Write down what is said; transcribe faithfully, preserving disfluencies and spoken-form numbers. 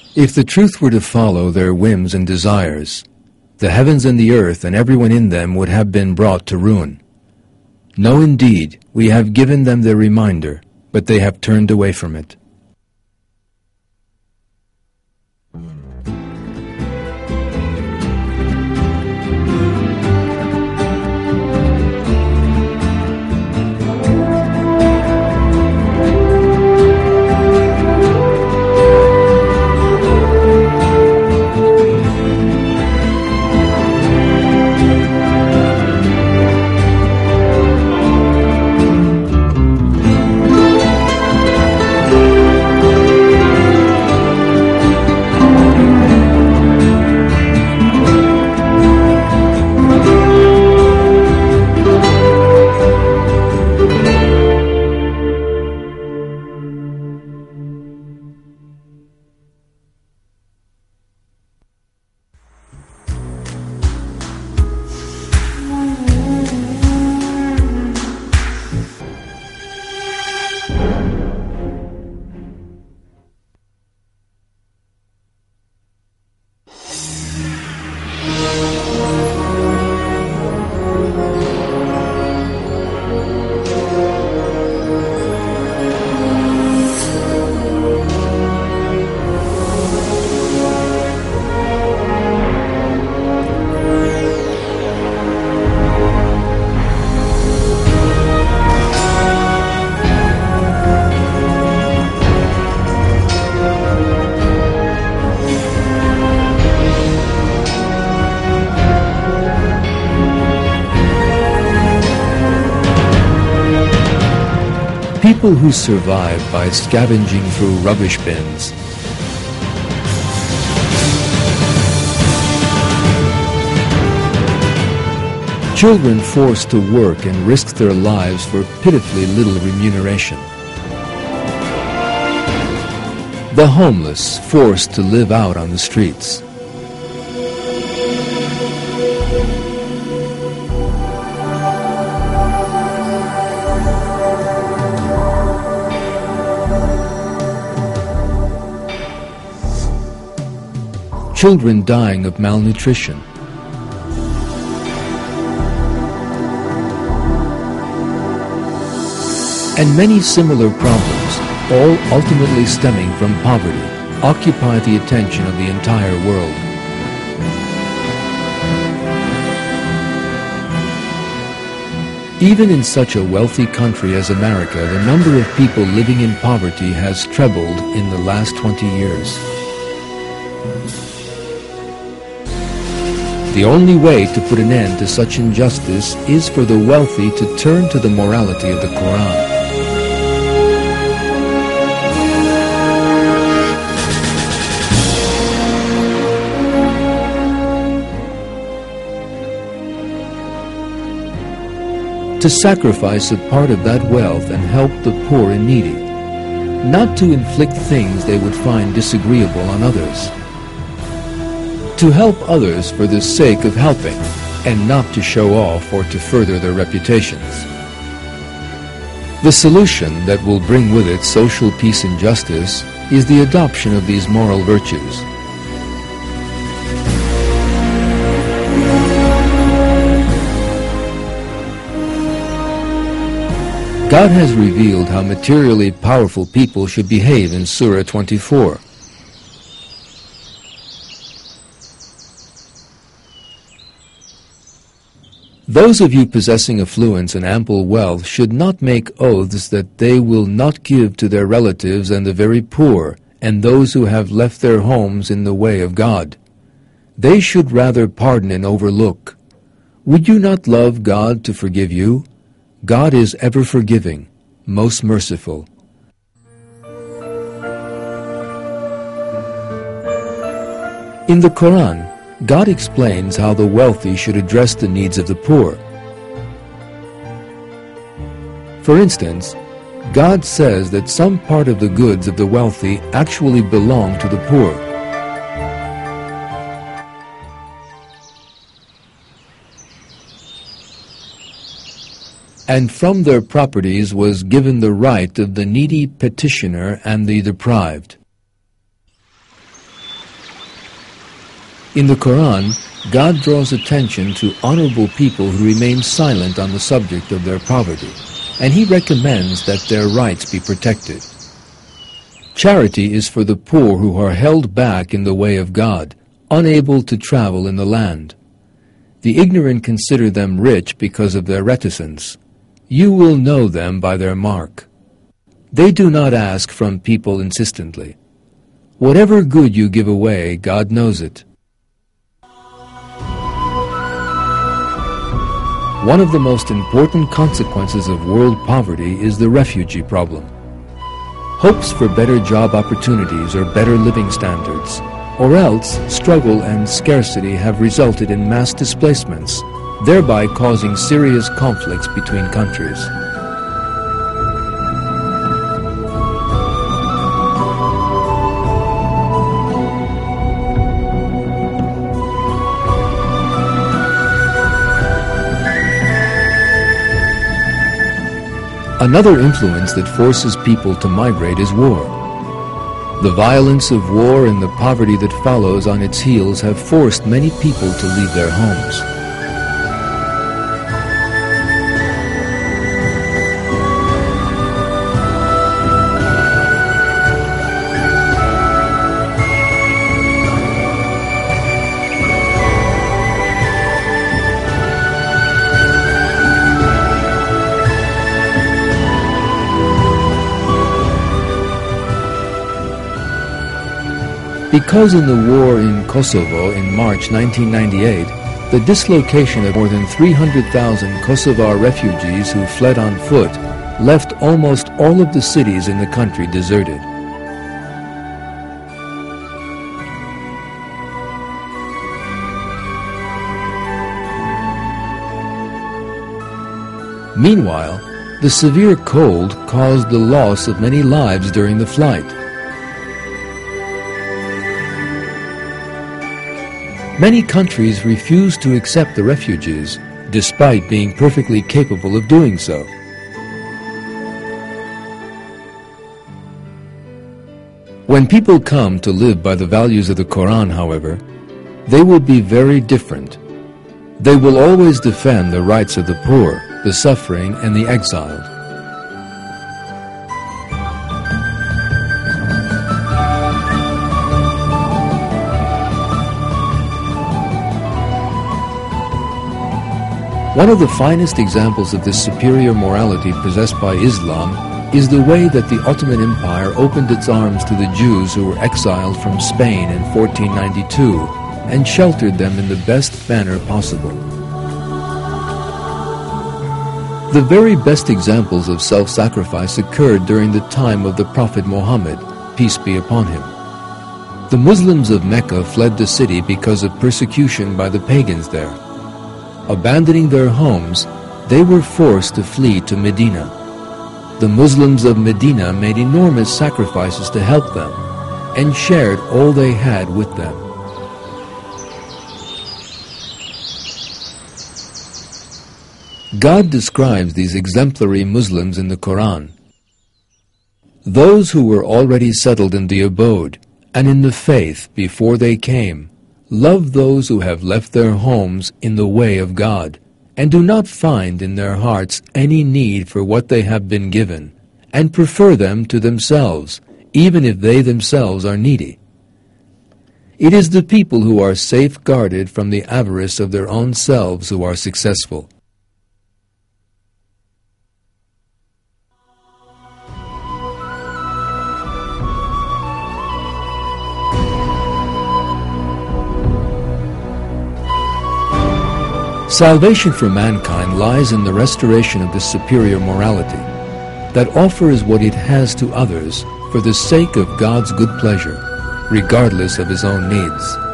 If the truth were to follow their whims and desires, the heavens and the earth and everyone in them would have been brought to ruin. No, indeed, we have given them their reminder, but they have turned away from it. People who survive by scavenging through rubbish bins, children forced to work and risk their lives for pitifully little remuneration, the homeless forced to live out on the streets, children dying of malnutrition, and many similar problems, all ultimately stemming from poverty, occupy the attention of the entire world. Even in such a wealthy country as America, the number of people living in poverty has trebled in the last twenty years. The only way to put an end to such injustice is for the wealthy to turn to the morality of the Quran. To sacrifice a part of that wealth and help the poor and needy, not to inflict things they would find disagreeable on others. To help others for the sake of helping, and not to show off or to further their reputations. The solution that will bring with it social peace and justice is the adoption of these moral virtues. God has revealed how materially powerful people should behave in Surah twenty-four. Those of you possessing affluence and ample wealth should not make oaths that they will not give to their relatives and the very poor, and those who have left their homes in the way of God. They should rather pardon and overlook. Would you not love God to forgive you? God is ever forgiving, most merciful. In the Quran, God explains how the wealthy should address the needs of the poor. For instance, God says that some part of the goods of the wealthy actually belong to the poor. And from their properties was given the right of the needy petitioner and the deprived. In the Quran, God draws attention to honorable people who remain silent on the subject of their poverty, and He recommends that their rights be protected. Charity is for the poor who are held back in the way of God, unable to travel in the land. The ignorant consider them rich because of their reticence. You will know them by their mark. They do not ask from people insistently. Whatever good you give away, God knows it. One of the most important consequences of world poverty is the refugee problem. Hopes for better job opportunities or better living standards, or else struggle and scarcity have resulted in mass displacements, thereby causing serious conflicts between countries. Another influence that forces people to migrate is war. The violence of war and the poverty that follows on its heels have forced many people to leave their homes. Because in the war in Kosovo in March nineteen ninety-eight, the dislocation of more than three hundred thousand Kosovar refugees who fled on foot left almost all of the cities in the country deserted. Meanwhile, the severe cold caused the loss of many lives during the flight. Many countries refuse to accept the refugees, despite being perfectly capable of doing so. When people come to live by the values of the Quran, however, they will be very different. They will always defend the rights of the poor, the suffering, and the exiled. One of the finest examples of this superior morality possessed by Islam is the way that the Ottoman Empire opened its arms to the Jews who were exiled from Spain in fourteen ninety-two and sheltered them in the best manner possible. The very best examples of self-sacrifice occurred during the time of the Prophet Muhammad, peace be upon him. The Muslims of Mecca fled the city because of persecution by the pagans there. Abandoning their homes, they were forced to flee to Medina. The Muslims of Medina made enormous sacrifices to help them and shared all they had with them. God describes these exemplary Muslims in the Quran. Those who were already settled in the abode and in the faith before they came love those who have left their homes in the way of God, and do not find in their hearts any need for what they have been given, and prefer them to themselves, even if they themselves are needy. It is the people who are safeguarded from the avarice of their own selves who are successful. Salvation for mankind lies in the restoration of this superior morality that offers what it has to others for the sake of God's good pleasure, regardless of his own needs.